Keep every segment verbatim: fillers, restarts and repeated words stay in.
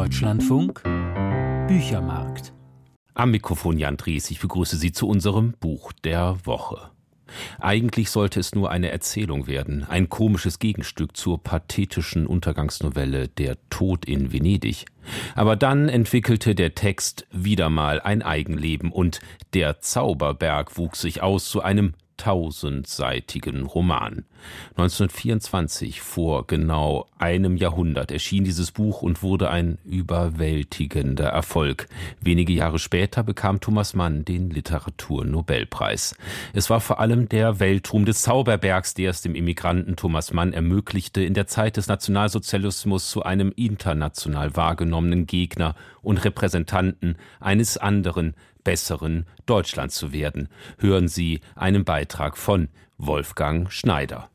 Deutschlandfunk Büchermarkt. Am Mikrofon Jan Dries, ich begrüße Sie zu unserem Buch der Woche. Eigentlich sollte es nur eine Erzählung werden, ein komisches Gegenstück zur pathetischen Untergangsnovelle Der Tod in Venedig. Aber dann entwickelte der Text wieder mal ein Eigenleben und Der Zauberberg wuchs sich aus zu einem tausendseitigen Roman. neunzehnhundertvierundzwanzig, vor genau einem Jahrhundert, erschien dieses Buch und wurde ein überwältigender Erfolg. Wenige Jahre später bekam Thomas Mann den Literaturnobelpreis. Es war vor allem der Weltruhm des Zauberbergs, der es dem Immigranten Thomas Mann ermöglichte, in der Zeit des Nationalsozialismus zu einem international wahrgenommenen Gegner und Repräsentanten eines anderen, besseren Deutschlands zu werden. Hören Sie einen Beitrag von Wolfgang Schneider.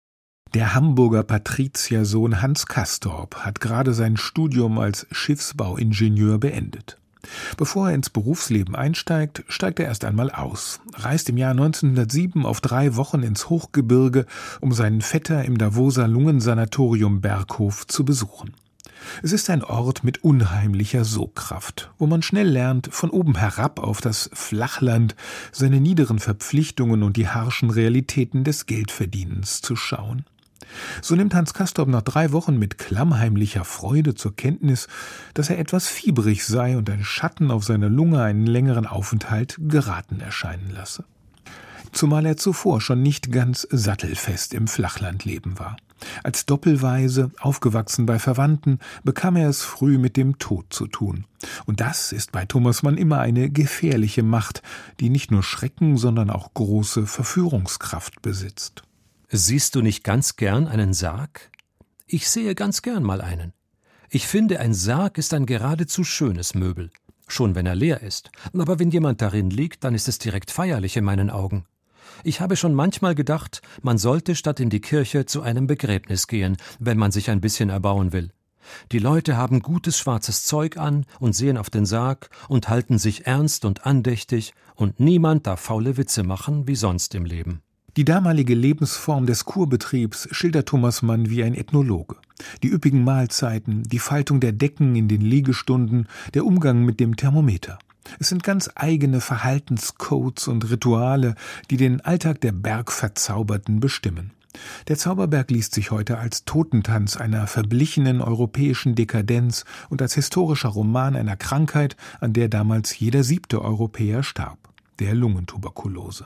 Der Hamburger Patriziersohn Hans Castorp hat gerade sein Studium als Schiffsbauingenieur beendet. Bevor er ins Berufsleben einsteigt, steigt er erst einmal aus, reist im Jahr neunzehnhundertsieben auf drei Wochen ins Hochgebirge, um seinen Vetter im Davoser Lungensanatorium Berghof zu besuchen. Es ist ein Ort mit unheimlicher Sogkraft, wo man schnell lernt, von oben herab auf das Flachland, seine niederen Verpflichtungen und die harschen Realitäten des Geldverdienens zu schauen. So nimmt Hans Castorp nach drei Wochen mit klammheimlicher Freude zur Kenntnis, dass er etwas fiebrig sei und ein Schatten auf seiner Lunge einen längeren Aufenthalt geraten erscheinen lasse. Zumal er zuvor schon nicht ganz sattelfest im Flachlandleben war. Als Doppelwaise, aufgewachsen bei Verwandten, bekam er es früh mit dem Tod zu tun. Und das ist bei Thomas Mann immer eine gefährliche Macht, die nicht nur Schrecken, sondern auch große Verführungskraft besitzt. Siehst du nicht ganz gern einen Sarg? Ich sehe ganz gern mal einen. Ich finde, ein Sarg ist ein geradezu schönes Möbel, schon wenn er leer ist. Aber wenn jemand darin liegt, dann ist es direkt feierlich in meinen Augen. Ich habe schon manchmal gedacht, man sollte statt in die Kirche zu einem Begräbnis gehen, wenn man sich ein bisschen erbauen will. Die Leute haben gutes schwarzes Zeug an und sehen auf den Sarg und halten sich ernst und andächtig, und niemand darf faule Witze machen wie sonst im Leben. Die damalige Lebensform des Kurbetriebs schildert Thomas Mann wie ein Ethnologe. Die üppigen Mahlzeiten, die Faltung der Decken in den Liegestunden, der Umgang mit dem Thermometer. Es sind ganz eigene Verhaltenscodes und Rituale, die den Alltag der Bergverzauberten bestimmen. Der Zauberberg liest sich heute als Totentanz einer verblichenen europäischen Dekadenz und als historischer Roman einer Krankheit, an der damals jeder siebte Europäer starb, der Lungentuberkulose.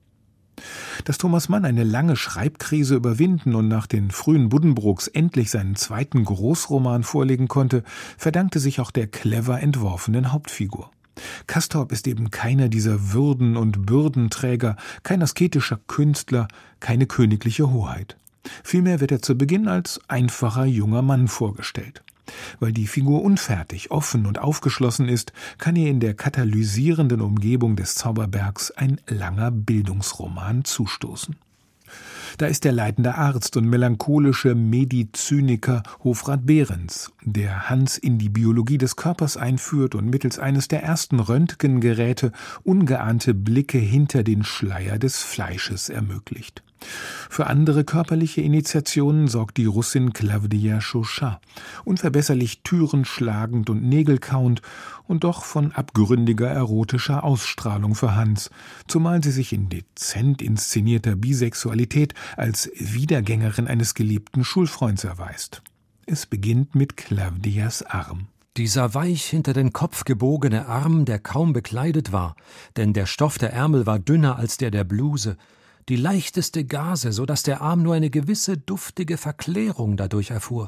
Dass Thomas Mann eine lange Schreibkrise überwinden und nach den frühen Buddenbrooks endlich seinen zweiten Großroman vorlegen konnte, verdankte sich auch der clever entworfenen Hauptfigur. Castorp ist eben keiner dieser Würden- und Bürdenträger, kein asketischer Künstler, keine königliche Hoheit. Vielmehr wird er zu Beginn als einfacher junger Mann vorgestellt. Weil die Figur unfertig, offen und aufgeschlossen ist, kann ihr in der katalysierenden Umgebung des Zauberbergs ein langer Bildungsroman zustoßen. Da ist der leitende Arzt und melancholische Medizyniker Hofrat Behrens, der Hans in die Biologie des Körpers einführt und mittels eines der ersten Röntgengeräte ungeahnte Blicke hinter den Schleier des Fleisches ermöglicht. Für andere körperliche Initiationen sorgt die Russin Clawdia Chauchat, unverbesserlich Türen schlagend und Nägel kauend und doch von abgründiger erotischer Ausstrahlung für Hans, zumal sie sich in dezent inszenierter Bisexualität als Wiedergängerin eines geliebten Schulfreunds erweist. Es beginnt mit Clawdias Arm. Dieser weich hinter den Kopf gebogene Arm, der kaum bekleidet war, denn der Stoff der Ärmel war dünner als der der Bluse, die leichteste Gase, so dass der Arm nur eine gewisse duftige Verklärung dadurch erfuhr.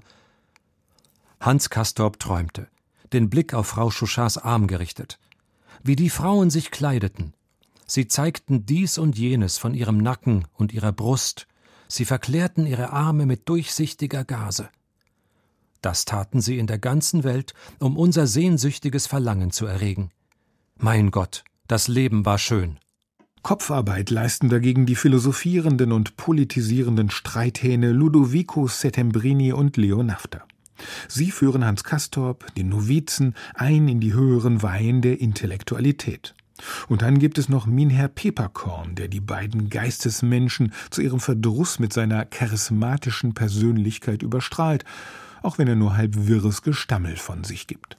Hans Castorp träumte, den Blick auf Frau Chauchats Arm gerichtet. Wie die Frauen sich kleideten. Sie zeigten dies und jenes von ihrem Nacken und ihrer Brust. Sie verklärten ihre Arme mit durchsichtiger Gase. Das taten sie in der ganzen Welt, um unser sehnsüchtiges Verlangen zu erregen. Mein Gott, das Leben war schön. Kopfarbeit leisten dagegen die philosophierenden und politisierenden Streithähne Ludovico Settembrini und Leo Nafta. Sie führen Hans Castorp, den Novizen, ein in die höheren Weihen der Intellektualität. Und dann gibt es noch Minher Peeperkorn, der die beiden Geistesmenschen zu ihrem Verdruss mit seiner charismatischen Persönlichkeit überstrahlt. auch wenn er nur halb wirres Gestammel von sich gibt.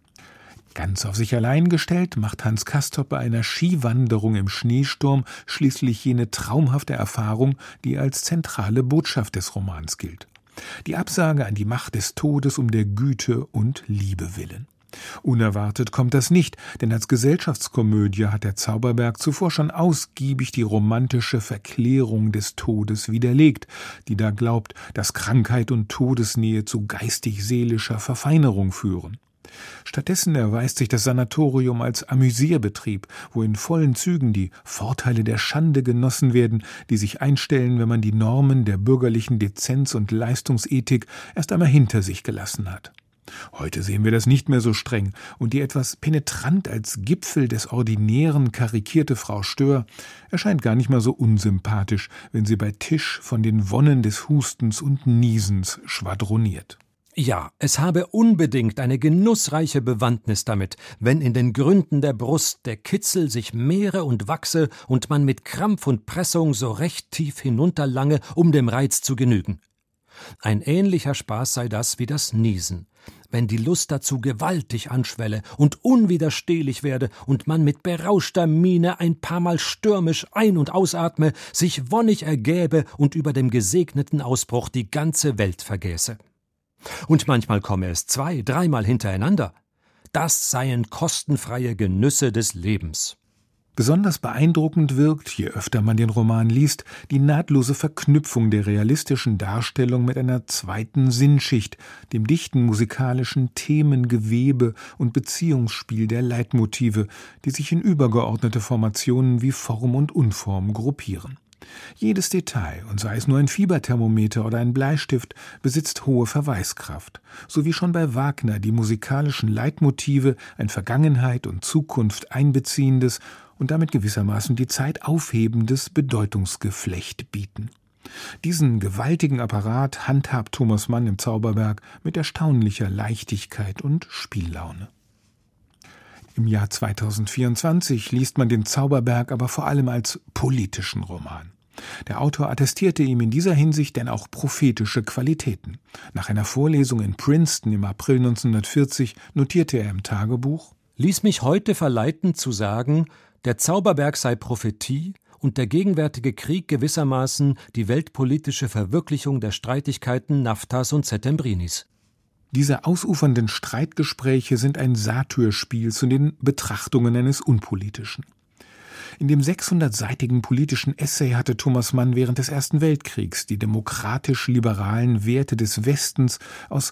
Ganz auf sich allein gestellt, macht Hans Castorp bei einer Skiwanderung im Schneesturm schließlich jene traumhafte Erfahrung, die als zentrale Botschaft des Romans gilt. Die Absage an die Macht des Todes um der Güte und Liebe willen. Unerwartet kommt das nicht, denn als Gesellschaftskomödie hat der Zauberberg zuvor schon ausgiebig die romantische Verklärung des Todes widerlegt, die da glaubt, dass Krankheit und Todesnähe zu geistig-seelischer Verfeinerung führen. Stattdessen erweist sich das Sanatorium als Amüsierbetrieb, wo in vollen Zügen die Vorteile der Schande genossen werden, die sich einstellen, wenn man die Normen der bürgerlichen Dezenz und Leistungsethik erst einmal hinter sich gelassen hat. Heute sehen wir das nicht mehr so streng, und die etwas penetrant als Gipfel des Ordinären karikierte Frau Stör erscheint gar nicht mal so unsympathisch, wenn sie bei Tisch von den Wonnen des Hustens und Niesens schwadroniert. Ja, es habe unbedingt eine genussreiche Bewandtnis damit, wenn in den Gründen der Brust der Kitzel sich mehre und wachse und man mit Krampf und Pressung so recht tief hinunterlange, um dem Reiz zu genügen. Ein ähnlicher Spaß sei das wie das Niesen, wenn die Lust dazu gewaltig anschwelle und unwiderstehlich werde und man mit berauschter Miene ein paar Mal stürmisch ein- und ausatme, sich wonnig ergäbe und über dem gesegneten Ausbruch die ganze Welt vergäße. Und manchmal komme es zwei-, dreimal hintereinander. Das seien kostenfreie Genüsse des Lebens. Besonders beeindruckend wirkt, je öfter man den Roman liest, die nahtlose Verknüpfung der realistischen Darstellung mit einer zweiten Sinnschicht, dem dichten musikalischen Themengewebe und Beziehungsspiel der Leitmotive, die sich in übergeordnete Formationen wie Form und Unform gruppieren. Jedes Detail, und sei es nur ein Fieberthermometer oder ein Bleistift, besitzt hohe Verweiskraft, so wie schon bei Wagner die musikalischen Leitmotive ein Vergangenheit und Zukunft einbeziehendes und damit gewissermaßen die Zeit aufhebendes Bedeutungsgeflecht bieten. Diesen gewaltigen Apparat handhabt Thomas Mann im Zauberberg mit erstaunlicher Leichtigkeit und Spiellaune. Im Jahr zweitausendvierundzwanzig liest man den Zauberberg aber vor allem als politischen Roman. Der Autor attestierte ihm in dieser Hinsicht denn auch prophetische Qualitäten. Nach einer Vorlesung in Princeton im April neunzehnhundertvierzig notierte er im Tagebuch: Ließ mich heute verleiten zu sagen, der Zauberberg sei Prophetie und der gegenwärtige Krieg gewissermaßen die weltpolitische Verwirklichung der Streitigkeiten Naftas und Settembrinis. Diese ausufernden Streitgespräche sind ein Satyrspiel zu den Betrachtungen eines Unpolitischen. In dem sechshundertseitigen politischen Essay hatte Thomas Mann während des Ersten Weltkriegs die demokratisch-liberalen Werte des Westens aus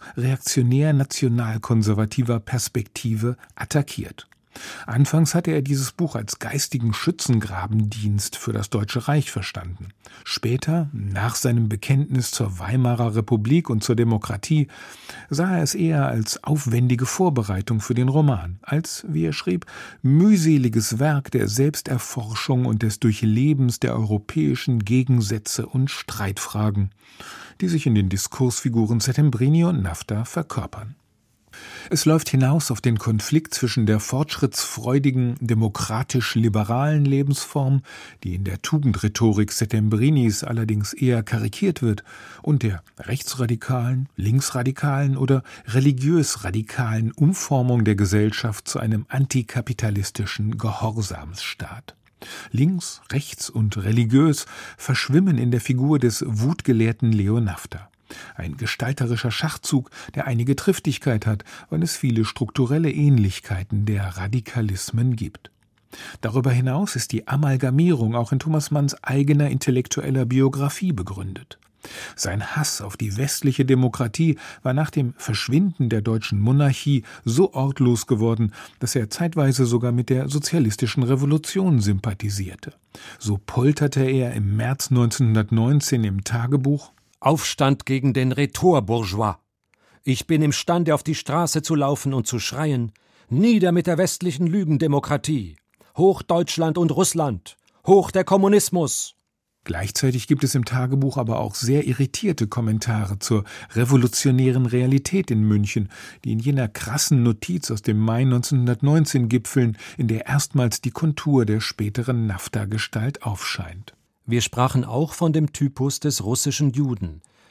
reaktionär-nationalkonservativer Perspektive attackiert. Anfangs hatte er dieses Buch als geistigen Schützengrabendienst für das Deutsche Reich verstanden. Später, nach seinem Bekenntnis zur Weimarer Republik und zur Demokratie, sah er es eher als aufwendige Vorbereitung für den Roman, als, wie er schrieb, mühseliges Werk der Selbsterforschung und des Durchlebens der europäischen Gegensätze und Streitfragen, die sich in den Diskursfiguren Settembrini und Nafta verkörpern. Es läuft hinaus auf den Konflikt zwischen der fortschrittsfreudigen, demokratisch-liberalen Lebensform, die in der Tugendrhetorik Settembrinis allerdings eher karikiert wird, und der rechtsradikalen, linksradikalen oder religiös-radikalen Umformung der Gesellschaft zu einem antikapitalistischen Gehorsamsstaat. Links, rechts und religiös verschwimmen in der Figur des wutgelehrten Leo Nafta. Ein gestalterischer Schachzug, der einige Triftigkeit hat, weil es viele strukturelle Ähnlichkeiten der Radikalismen gibt. Darüber hinaus ist die Amalgamierung auch in Thomas Manns eigener intellektueller Biografie begründet. Sein Hass auf die westliche Demokratie war nach dem Verschwinden der deutschen Monarchie so ortlos geworden, dass er zeitweise sogar mit der sozialistischen Revolution sympathisierte. So polterte er im März neunzehnhundertneunzehn im Tagebuch: Aufstand gegen den Rhetor-Bourgeois. Ich bin imstande, auf die Straße zu laufen und zu schreien: Nieder mit der westlichen Lügendemokratie! Hoch Deutschland und Russland! Hoch der Kommunismus! Gleichzeitig gibt es im Tagebuch aber auch sehr irritierte Kommentare zur revolutionären Realität in München, die in jener krassen Notiz aus dem Mai neunzehnhundertneunzehn gipfeln, in der erstmals die Kontur der späteren Nafta-Gestalt aufscheint. Wir sprachen auch von dem Typus des russischen Juden,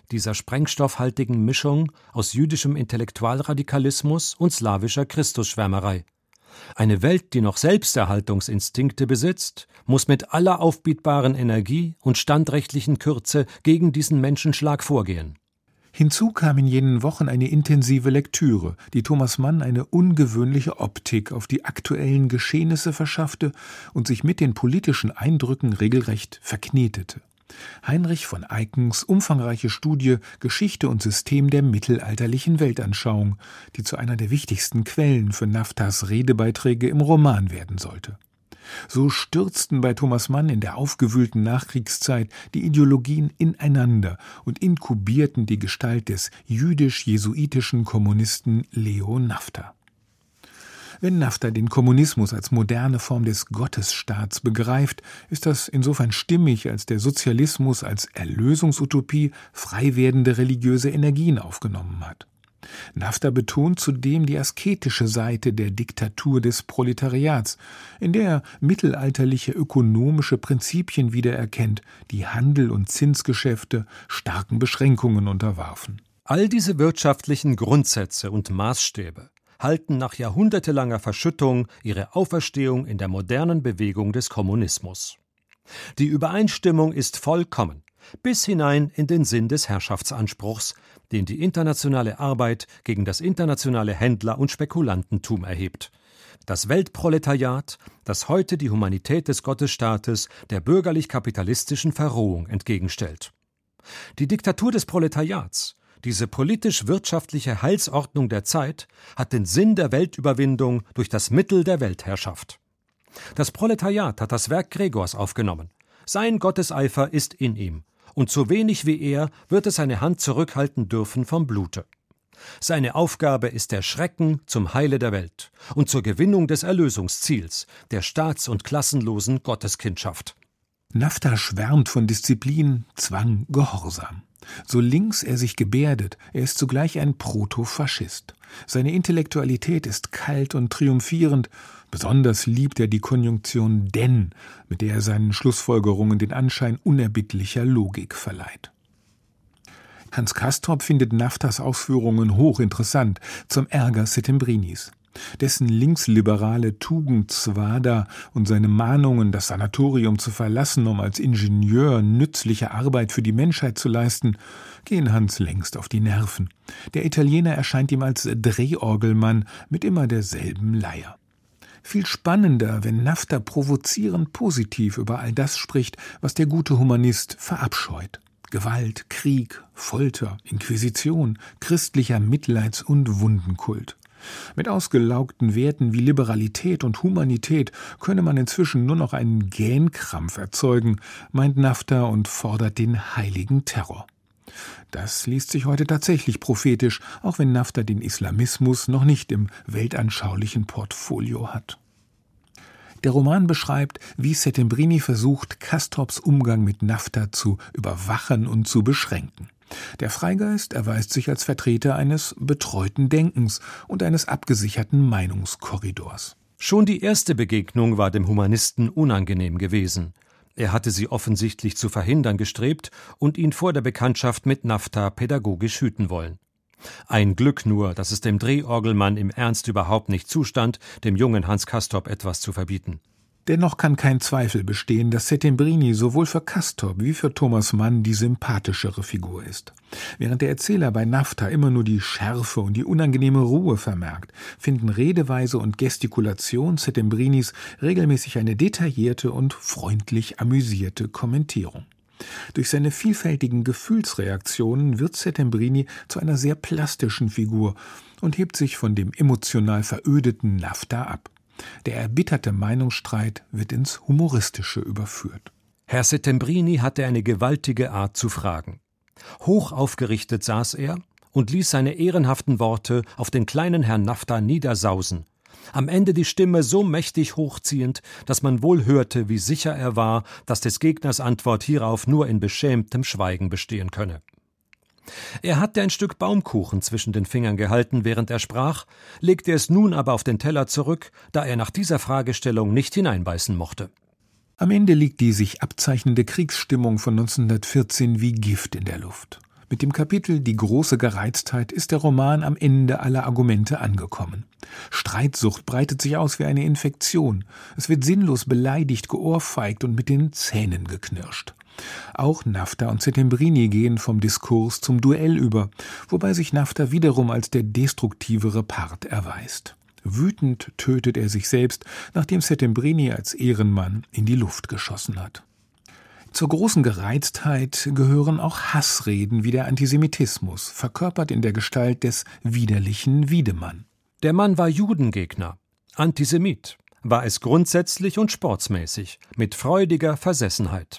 dieser sprengstoffhaltigen Mischung aus jüdischem Intellektualradikalismus und slawischer Christusschwärmerei. Eine Welt, die noch Selbsterhaltungsinstinkte besitzt, muss mit aller aufbietbaren Energie und standrechtlichen Kürze gegen diesen Menschenschlag vorgehen. Hinzu kam in jenen Wochen eine intensive Lektüre, die Thomas Mann eine ungewöhnliche Optik auf die aktuellen Geschehnisse verschaffte und sich mit den politischen Eindrücken regelrecht verknetete. Heinrich von Eykens umfangreiche Studie Geschichte und System der mittelalterlichen Weltanschauung, die zu einer der wichtigsten Quellen für Naftas Redebeiträge im Roman werden sollte. So stürzten bei Thomas Mann in der aufgewühlten Nachkriegszeit die Ideologien ineinander und inkubierten die Gestalt des jüdisch-jesuitischen Kommunisten Leo Nafta. Wenn Nafta den Kommunismus als moderne Form des Gottesstaats begreift, ist das insofern stimmig, als der Sozialismus als Erlösungsutopie frei werdende religiöse Energien aufgenommen hat. Nafta betont zudem die asketische Seite der Diktatur des Proletariats, in der er mittelalterliche ökonomische Prinzipien wiedererkennt, die Handel und Zinsgeschäfte starken Beschränkungen unterwarfen. All diese wirtschaftlichen Grundsätze und Maßstäbe halten nach jahrhundertelanger Verschüttung ihre Auferstehung in der modernen Bewegung des Kommunismus. Die Übereinstimmung ist vollkommen, bis hinein in den Sinn des Herrschaftsanspruchs, den die internationale Arbeit gegen das internationale Händler- und Spekulantentum erhebt. Das Weltproletariat, das heute die Humanität des Gottesstaates der bürgerlich-kapitalistischen Verrohung entgegenstellt. Die Diktatur des Proletariats, diese politisch-wirtschaftliche Heilsordnung der Zeit, hat den Sinn der Weltüberwindung durch das Mittel der Weltherrschaft. Das Proletariat hat das Werk Gregors aufgenommen. Sein Gotteseifer ist in ihm, und so wenig wie er wird es seine Hand zurückhalten dürfen vom Blute. Seine Aufgabe ist der Schrecken zum Heile der Welt und zur Gewinnung des Erlösungsziels, der staats- und klassenlosen Gotteskindschaft. Nafta schwärmt von Disziplin, Zwang, Gehorsam. So links er sich gebärdet, er ist zugleich ein Protofaschist. Seine Intellektualität ist kalt und triumphierend. Besonders liebt er die Konjunktion denn, mit der er seinen Schlussfolgerungen den Anschein unerbittlicher Logik verleiht. Hans Castorp findet Naftas Ausführungen hochinteressant, zum Ärger Settembrinis. Dessen linksliberale Tugendzwada und seine Mahnungen, das Sanatorium zu verlassen, um als Ingenieur nützliche Arbeit für die Menschheit zu leisten, gehen Hans längst auf die Nerven. Der Italiener erscheint ihm als Drehorgelmann mit immer derselben Leier. Viel spannender, wenn Nafta provozierend positiv über all das spricht, was der gute Humanist verabscheut. Gewalt, Krieg, Folter, Inquisition, christlicher Mitleids- und Wundenkult. Mit ausgelaugten Werten wie Liberalität und Humanität könne man inzwischen nur noch einen Gähnkrampf erzeugen, meint Nafta und fordert den heiligen Terror. Das liest sich heute tatsächlich prophetisch, auch wenn Nafta den Islamismus noch nicht im weltanschaulichen Portfolio hat. Der Roman beschreibt, wie Settembrini versucht, Castorps Umgang mit Nafta zu überwachen und zu beschränken. Der Freigeist erweist sich als Vertreter eines betreuten Denkens und eines abgesicherten Meinungskorridors. Schon die erste Begegnung war dem Humanisten unangenehm gewesen. Er hatte sie offensichtlich zu verhindern gestrebt und ihn vor der Bekanntschaft mit Nafta pädagogisch hüten wollen. Ein Glück nur, dass es dem Drehorgelmann im Ernst überhaupt nicht zustand, dem jungen Hans Castorp etwas zu verbieten. Dennoch kann kein Zweifel bestehen, dass Settembrini sowohl für Castorp wie für Thomas Mann die sympathischere Figur ist. Während der Erzähler bei Nafta immer nur die Schärfe und die unangenehme Ruhe vermerkt, finden Redeweise und Gestikulation Settembrinis regelmäßig eine detaillierte und freundlich amüsierte Kommentierung. Durch seine vielfältigen Gefühlsreaktionen wird Settembrini zu einer sehr plastischen Figur und hebt sich von dem emotional verödeten Nafta ab. Der erbitterte Meinungsstreit wird ins Humoristische überführt. Herr Settembrini hatte eine gewaltige Art zu fragen. Hoch aufgerichtet saß er und ließ seine ehrenhaften Worte auf den kleinen Herrn Nafta niedersausen. Am Ende die Stimme so mächtig hochziehend, dass man wohl hörte, wie sicher er war, dass des Gegners Antwort hierauf nur in beschämtem Schweigen bestehen könne. Er hatte ein Stück Baumkuchen zwischen den Fingern gehalten, während er sprach, legte es nun aber auf den Teller zurück, da er nach dieser Fragestellung nicht hineinbeißen mochte. Am Ende liegt die sich abzeichnende Kriegsstimmung von neunzehnhundertvierzehn wie Gift in der Luft. Mit dem Kapitel »Die große Gereiztheit« ist der Roman am Ende aller Argumente angekommen. Streitsucht breitet sich aus wie eine Infektion. Es wird sinnlos beleidigt, geohrfeigt und mit den Zähnen geknirscht. Auch Naphta und Settembrini gehen vom Diskurs zum Duell über, wobei sich Naphta wiederum als der destruktivere Part erweist. Wütend tötet er sich selbst, nachdem Settembrini als Ehrenmann in die Luft geschossen hat. Zur großen Gereiztheit gehören auch Hassreden wie der Antisemitismus, verkörpert in der Gestalt des widerlichen Wiedemann. Der Mann war Judengegner, Antisemit, war es grundsätzlich und sportsmäßig, mit freudiger Versessenheit.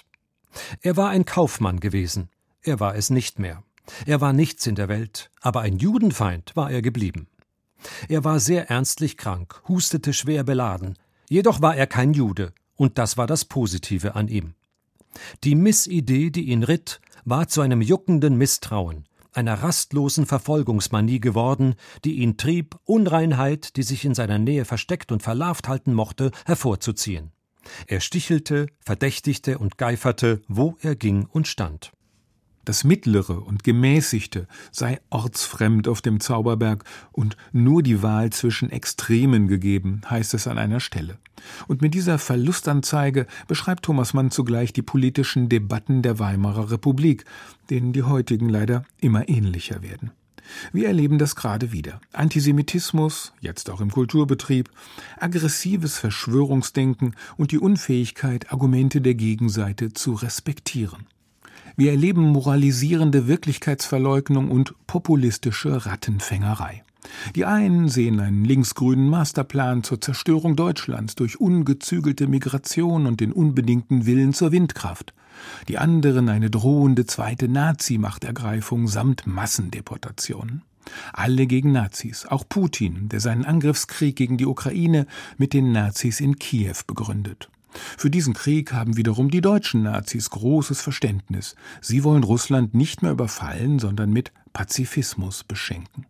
Er war ein Kaufmann gewesen, er war es nicht mehr. Er war nichts in der Welt, aber ein Judenfeind war er geblieben. Er war sehr ernstlich krank, hustete schwer beladen, jedoch war er kein Jude, und das war das Positive an ihm. Die Missidee, die ihn ritt, war zu einem juckenden Misstrauen, einer rastlosen Verfolgungsmanie geworden, die ihn trieb, Unreinheit, die sich in seiner Nähe versteckt und verlarvt halten mochte, hervorzuziehen. Er stichelte, verdächtigte und geiferte, wo er ging und stand. Das Mittlere und Gemäßigte sei ortsfremd auf dem Zauberberg und nur die Wahl zwischen Extremen gegeben, heißt es an einer Stelle. Und mit dieser Verlustanzeige beschreibt Thomas Mann zugleich die politischen Debatten der Weimarer Republik, denen die heutigen leider immer ähnlicher werden. Wir erleben das gerade wieder. Antisemitismus, jetzt auch im Kulturbetrieb, aggressives Verschwörungsdenken und die Unfähigkeit, Argumente der Gegenseite zu respektieren. Wir erleben moralisierende Wirklichkeitsverleugnung und populistische Rattenfängerei. Die einen sehen einen linksgrünen Masterplan zur Zerstörung Deutschlands durch ungezügelte Migration und den unbedingten Willen zur Windkraft. Die anderen eine drohende zweite Nazi-Machtergreifung samt Massendeportationen. Alle gegen Nazis, auch Putin, der seinen Angriffskrieg gegen die Ukraine mit den Nazis in Kiew begründet. Für diesen Krieg haben wiederum die deutschen Nazis großes Verständnis. Sie wollen Russland nicht mehr überfallen, sondern mit Pazifismus beschenken.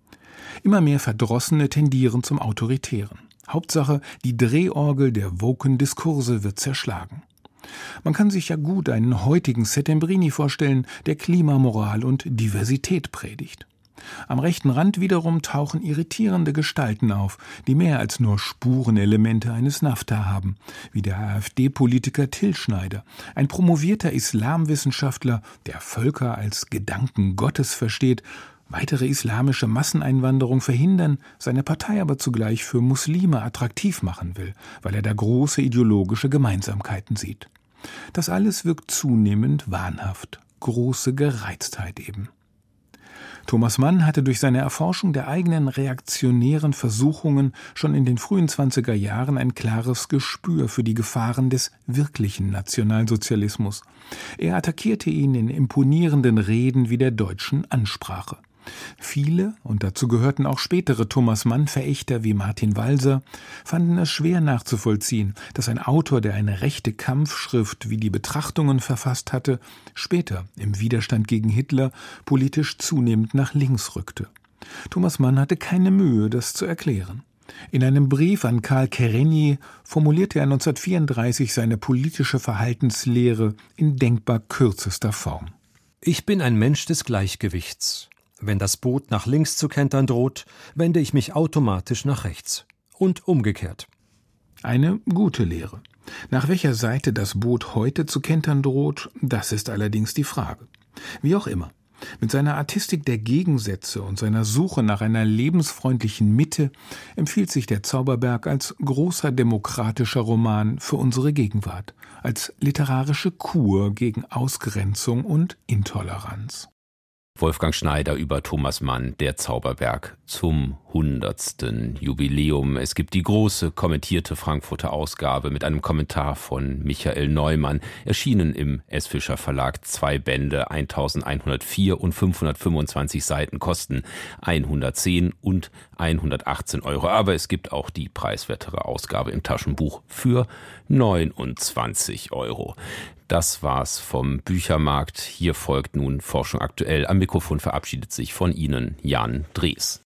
Immer mehr Verdrossene tendieren zum Autoritären. Hauptsache, die Drehorgel der woken Diskurse wird zerschlagen. Man kann sich ja gut einen heutigen Settembrini vorstellen, der Klimamoral und Diversität predigt. Am rechten Rand wiederum tauchen irritierende Gestalten auf, die mehr als nur Spurenelemente eines Naphta haben, wie der AfD-Politiker Till Schneider, ein promovierter Islamwissenschaftler, der Völker als Gedanken Gottes versteht, weitere islamische Masseneinwanderung verhindern, seine Partei aber zugleich für Muslime attraktiv machen will, weil er da große ideologische Gemeinsamkeiten sieht. Das alles wirkt zunehmend wahnhaft, große Gereiztheit eben. Thomas Mann hatte durch seine Erforschung der eigenen reaktionären Versuchungen schon in den frühen zwanziger Jahren ein klares Gespür für die Gefahren des wirklichen Nationalsozialismus. Er attackierte ihn in imponierenden Reden wie der deutschen Ansprache. Viele, und dazu gehörten auch spätere Thomas Mann-Verächter wie Martin Walser, fanden es schwer nachzuvollziehen, dass ein Autor, der eine rechte Kampfschrift wie die Betrachtungen verfasst hatte, später im Widerstand gegen Hitler politisch zunehmend nach links rückte. Thomas Mann hatte keine Mühe, das zu erklären. In einem Brief an Karl Kerényi formulierte er neunzehnhundertvierunddreißig seine politische Verhaltenslehre in denkbar kürzester Form. Ich bin ein Mensch des Gleichgewichts. Wenn das Boot nach links zu kentern droht, wende ich mich automatisch nach rechts. Und umgekehrt. Eine gute Lehre. Nach welcher Seite das Boot heute zu kentern droht, das ist allerdings die Frage. Wie auch immer. Mit seiner Artistik der Gegensätze und seiner Suche nach einer lebensfreundlichen Mitte empfiehlt sich der Zauberberg als großer demokratischer Roman für unsere Gegenwart, als literarische Kur gegen Ausgrenzung und Intoleranz. Wolfgang Schneider über Thomas Mann, der Zauberberg, zum hundertsten Jubiläum. Es gibt die große kommentierte Frankfurter Ausgabe mit einem Kommentar von Michael Neumann, erschienen im S. Fischer Verlag. Zwei Bände, eintausendeinhundertvier und fünfhundertfünfundzwanzig Seiten, kosten hundertzehn und hundertachtzehn Euro. Aber es gibt auch die preiswertere Ausgabe im Taschenbuch für neunundzwanzig Euro. Das war's vom Büchermarkt. Hier folgt nun Forschung aktuell. Am Mikrofon verabschiedet sich von Ihnen Jan Drees.